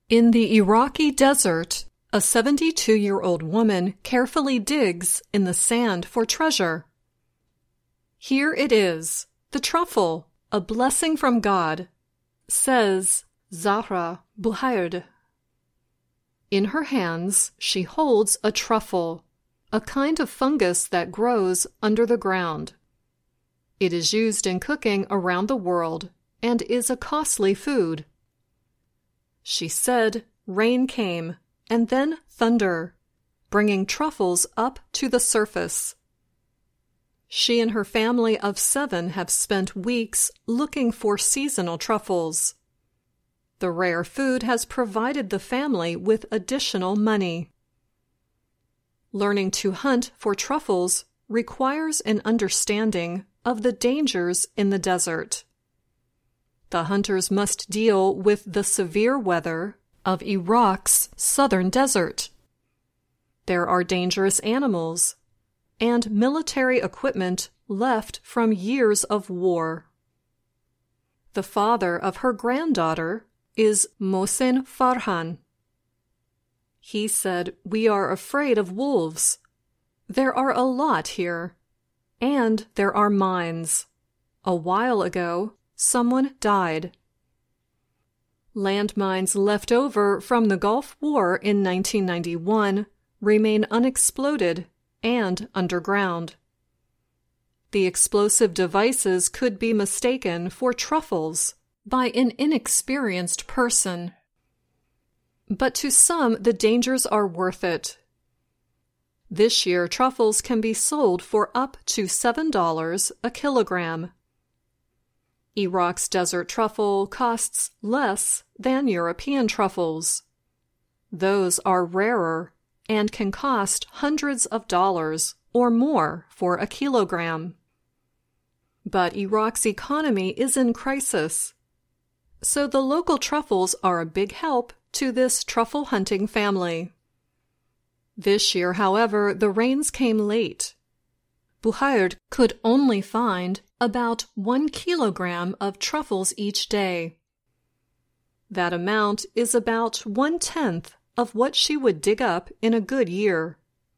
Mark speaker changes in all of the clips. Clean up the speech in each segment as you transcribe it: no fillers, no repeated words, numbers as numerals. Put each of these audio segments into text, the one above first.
Speaker 1: In the Iraqi desert, a 72-year-old woman carefully digs in the sand for treasure. Here it is, the truffle, a blessing from God, says Zahra Buhayrd. In her hands, she holds a truffle, a kind of fungus that grows under the ground. It is used in cooking around the world and is a costly food. She said rain came, and then thunder, bringing truffles up to the surface. She and her family of 7 have spent weeks looking for seasonal truffles. The rare food has provided the family with additional money. Learning to hunt for truffles requires an understanding of the dangers in the desert. The hunters must deal with the severe weather of Iraq's southern desert. There are dangerous animals and military equipment left from years of war. The father of her granddaughter is Mohsen Farhan. He said, "We are afraid of wolves. There are a lot here. And there are mines. A while ago, someone died." Landmines left over from the Gulf War in 1991 remain unexploded and underground. The explosive devices could be mistaken for truffles by an inexperienced person. But to some, the dangers are worth it. This year, truffles can be sold for up to $7 a kilogram. Iraq's desert truffle costs less than European truffles. Those are rarer and can cost hundreds of dollars or more for a kilogram. But Iraq's economy is in crisis, so the local truffles are a big help to this truffle hunting family. This year, however, the rains came late. Buhayrd could only find about 1 kilogram of truffles each day. That amount is about 1/10 of what she would dig up in a good year.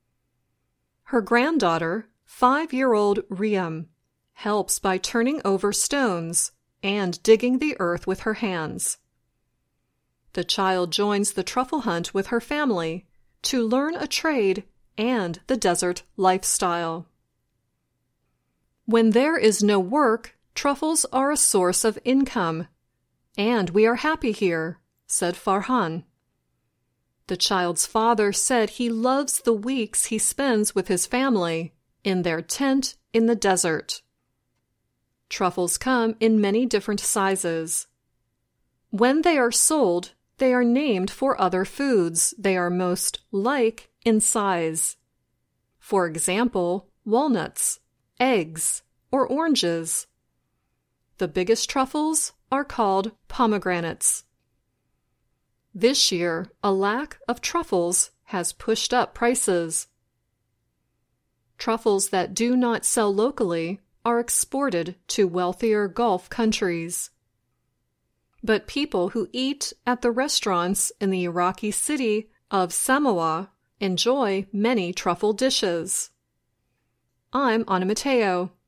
Speaker 1: Her granddaughter, 5-year-old Riyam, helps by turning over stones and digging the earth with her hands. The child joins the truffle hunt with her family to learn a trade and the desert lifestyle. When there is no work, truffles are a source of income, and we are happy here, said Farhan. The child's father said he loves the weeks he spends with his family in their tent in the desert. Truffles come in many different sizes. When they are sold, they are named for other foods they are most like in size. For example, walnuts, eggs, or oranges. The biggest truffles are called pomegranates. This year, a lack of truffles has pushed up prices. Truffles that do not sell locally are exported to wealthier Gulf countries. But people who eat at the restaurants in the Iraqi city of Samawa enjoy many truffle dishes. I'm Anna Matteo.